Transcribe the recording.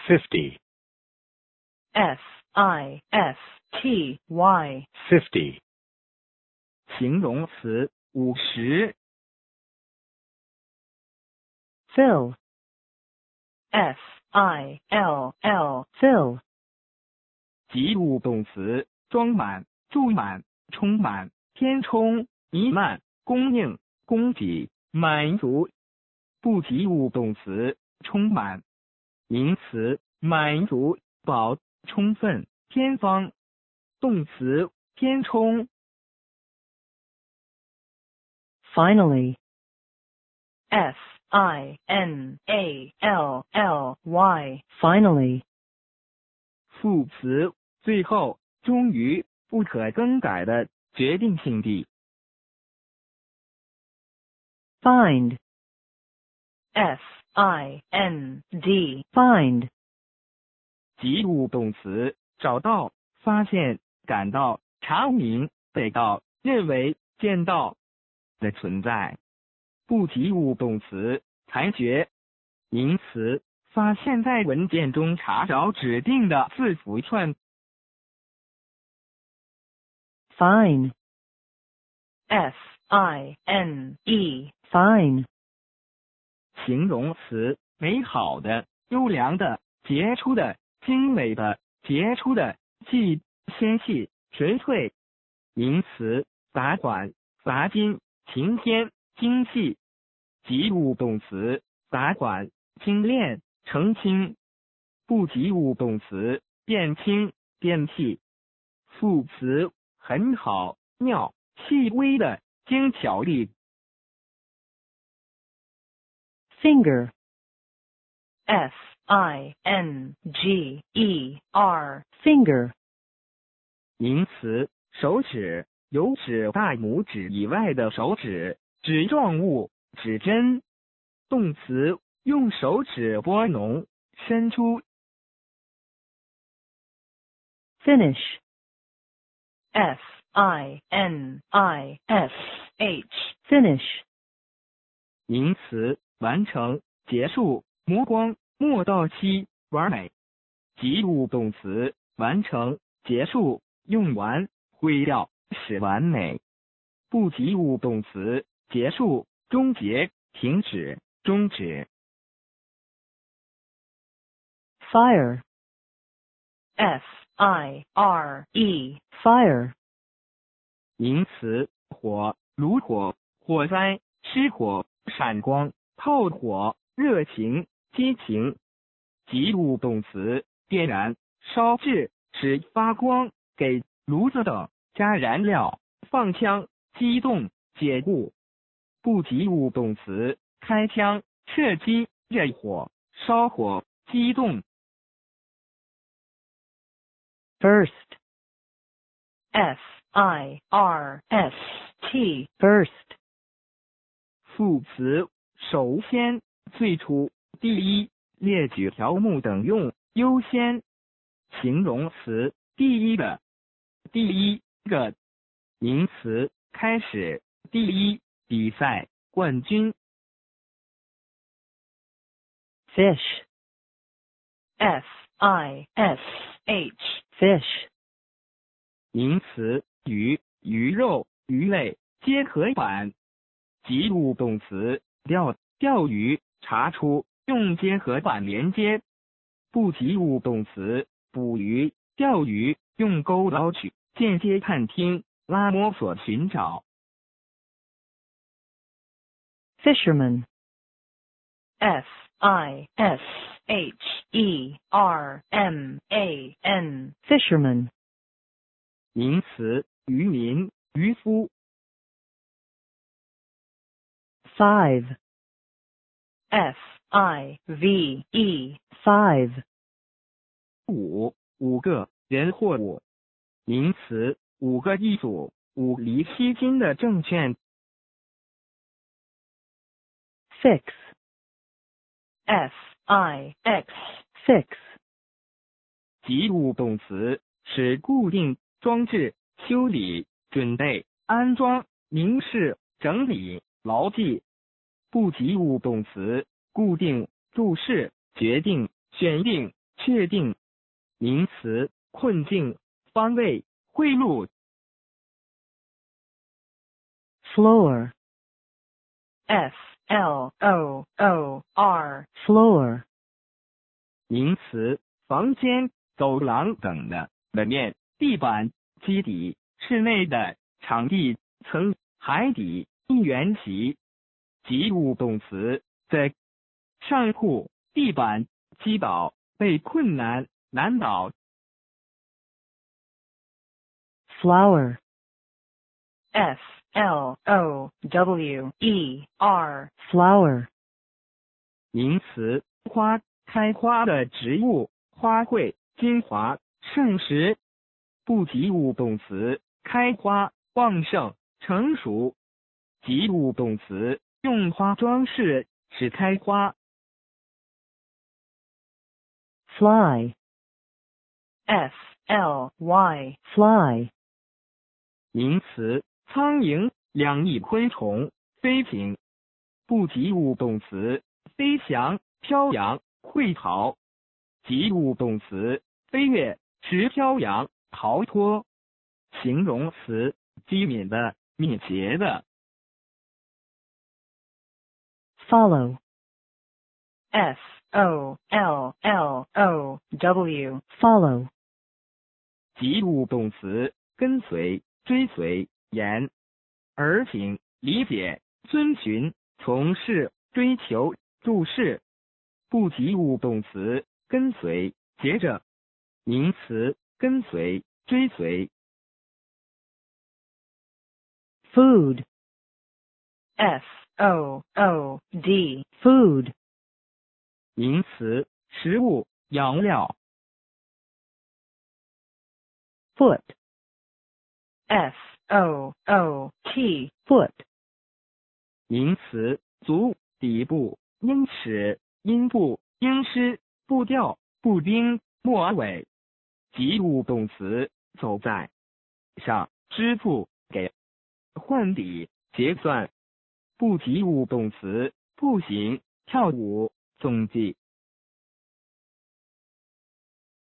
50. FISTY. 50. 形容词50。 Fill. FILL. Fill. 及物动词装满、注满、充满、填充、弥漫、供应、供给、满足。不及物动词充满。名词满足、饱、充分、偏方。动词填充。 Finally. FINALLY. Finally. 副词最后、终于、不可更改的、决定性地。 Find. FIND. Find. 及物动词找到、发现、感到、查明、得到、认为、见到的存在。不及物动词裁决。名词发现在文件中查找指定的字符串。 Fine. FINE. Fine. 形容词美好的、优良的、杰出的、精美的、杰出的、细、纤细、纯粹。名词罚款、罚金、晴天、精细。及物动词罚款、精炼、澄清。不及物动词变轻、变细。副词很好、妙、细微的、精巧力。 Finger. FINGER. Finger. 名词手指，有指大拇指以外的手指，指状物、指针。动词用手指拨弄、伸出。 Finish. FINISH. Finish. 名词完成、结束、磨光、磨到期、完美。及物动词完成、结束、用完、毁掉、使完美。不及物动词结束、终结、停止、终止。 Fire. FIRE. Fire. 名词火、炉火、火灾、失火、闪光、炮火、热情、激情。及物动词点燃、烧制、使发光、给炉子等加燃料、放枪、激动、解雇。不及物动词开枪、射击、热火、烧火、激动。 First. FIRST. First. 副词首先、最初、第一、列举条目等用优先。形容词第一的、第一个。名词开始、第一、比赛、冠军。 Fish. FISH. Fish. 名词鱼、鱼肉、鱼类、结合版。及物动词钓、钓鱼、查出、用结合版连接。不及物动词捕鱼、钓鱼、用钩捞取、间接探听、拉摸索寻找。 Fisherman. FISHERMAN. Fisherman. 名词渔民、渔夫。 Five. FIVE. Five. 五个人或物。名词5个一组、5厘7斤的证券。 Fix. FIX. Fix. 及物动词使固定、装置、修理、准备、安装、明示、整理、牢记。不及物动词固定、注释、决定、选定、 确定。名词，困境、方位、贿赂。 floor, floor, floor, 名词，房间、走廊等的门面、地板、基底、室内的场地、层、海底、一元级。及物动词，在上铺、地板、击倒、被困难、难倒。 flower, flower, flower, 名词，花，开花的植物，花卉、精华、盛时。不及物动词，开花、旺盛、成熟。及物动词，用花装饰，使开花。 fly, fly, fly, 名词，苍蝇，两翼昆虫，飞行。不及物动词，飞翔、飘扬、会逃。及物动词，飞跃、持飘扬、逃脱。形容词，机敏的、敏捷的。 follow, follow, follow, 及物动词，跟随、追随、沿。而请、理解、遵循、从事、追求、注视。不及物动词，跟随、接着。名词，跟随、追随。 food, food, food, 名词，食物、养料。 foot, foot, foot, 名词，足、底部、鹰齿、阴部、鹰狮、步调、步兵、末尾。及物动词，走在上，支付、给、换底、结算。不及物动词，步行、跳舞、踪迹。